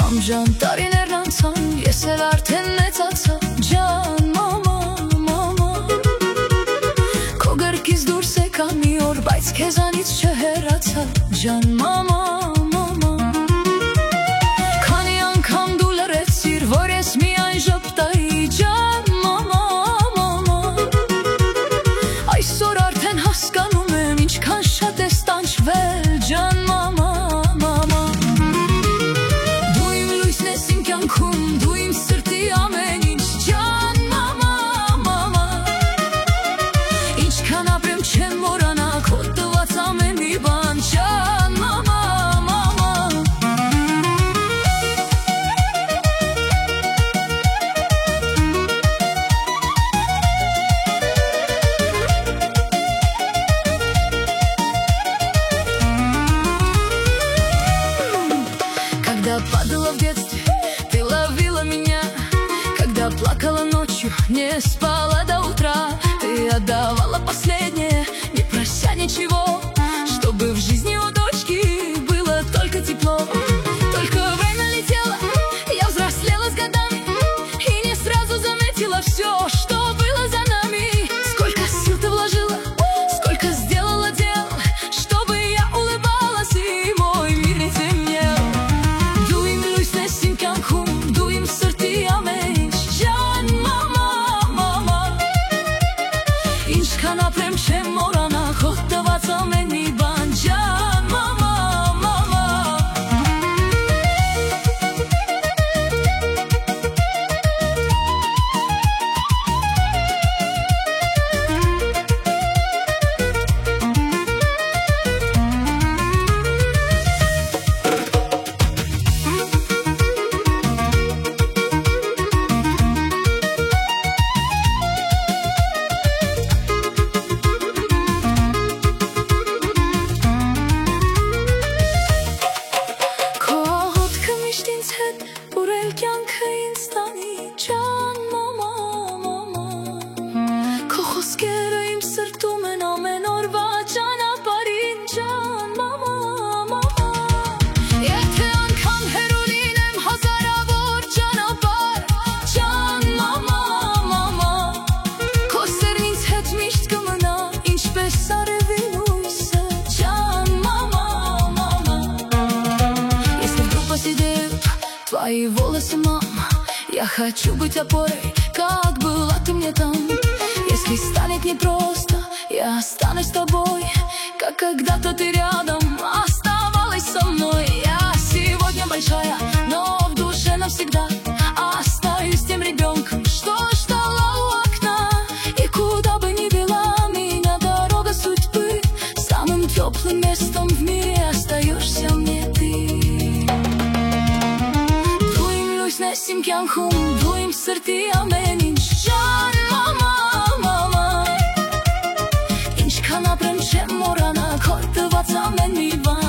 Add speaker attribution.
Speaker 1: Ամժան տարիներն անցան, ես էլ արդեն մեծացա, ջան մամա, մամա։ Քո գրկից դուրս եկա մի օր, բայց քեզանից չհեռացա, ջան մամա, մամա։ Քանի անգամ դու լռեցիր, որ ես միայն ժպտայի, ջան մամա, մամա։ Այսօր արդեն հասկանում եմ, ինչքան շատ ես տանջվել, ջան մամա, մամա։ Դու իմ սրտի ամեն ինչ, ջան մամա, մամա։ Ինչքան ապրեմ չեմ մոռանա քո տված ամեն մի բան, ջան մամա, մամա։ Когда падала в детстве, ты ловила меня, когда плакала ночью, не спала до утра. Ты отдавала последнее, не прося ничего, чтобы в жизни у дочки было только тепло. Только время летело, я взрослела с годами и не сразу заметила все, что было за нами. Сколько сил ты вложила, сколько сделала дел, чтобы я улыбалась и мой мир не темнел. Дуем сырти амеш, ջան մամա, մամա։ Ինչքան ապրեմ չեմ մոռանա քո տված ամեն մի բան, ջան մամա, մամա։ Ուրել կյանքը ինձ տանի, ջան մամա, մամա։ Քո խոսքերը իմ սրտում են ամեն օրվա ճանապարհին, ջան մամա, մամա։ Եթե անգամ հեռու լինեմ հազարավոր ճանապարհ, ջան մամա, մամա։ Քո սերն ինձ հետ միշտ կմնա, ինչպես արևի լույսը, ջան мама, мама. Если вдруг посидеют твои волосы, мама, я хочу быть опорой, как была ты мне там. Если станет непросто, я останусь с тобой, как когда-то ты рядом оставалась со мной. Я сегодня большая, но в душе навсегда остаюсь тем ребенком, что ждала у окна. И куда бы ни вела меня дорога судьбы, самым теплым местом в мире остаешься мне ты. Նեսիմ կյանքում, դու իմ սրտի ամեն ինչ, ջան մամա, մամա։ Ինչքան ապրեմ չեմ մոռանա քո տված ամեն մի բան,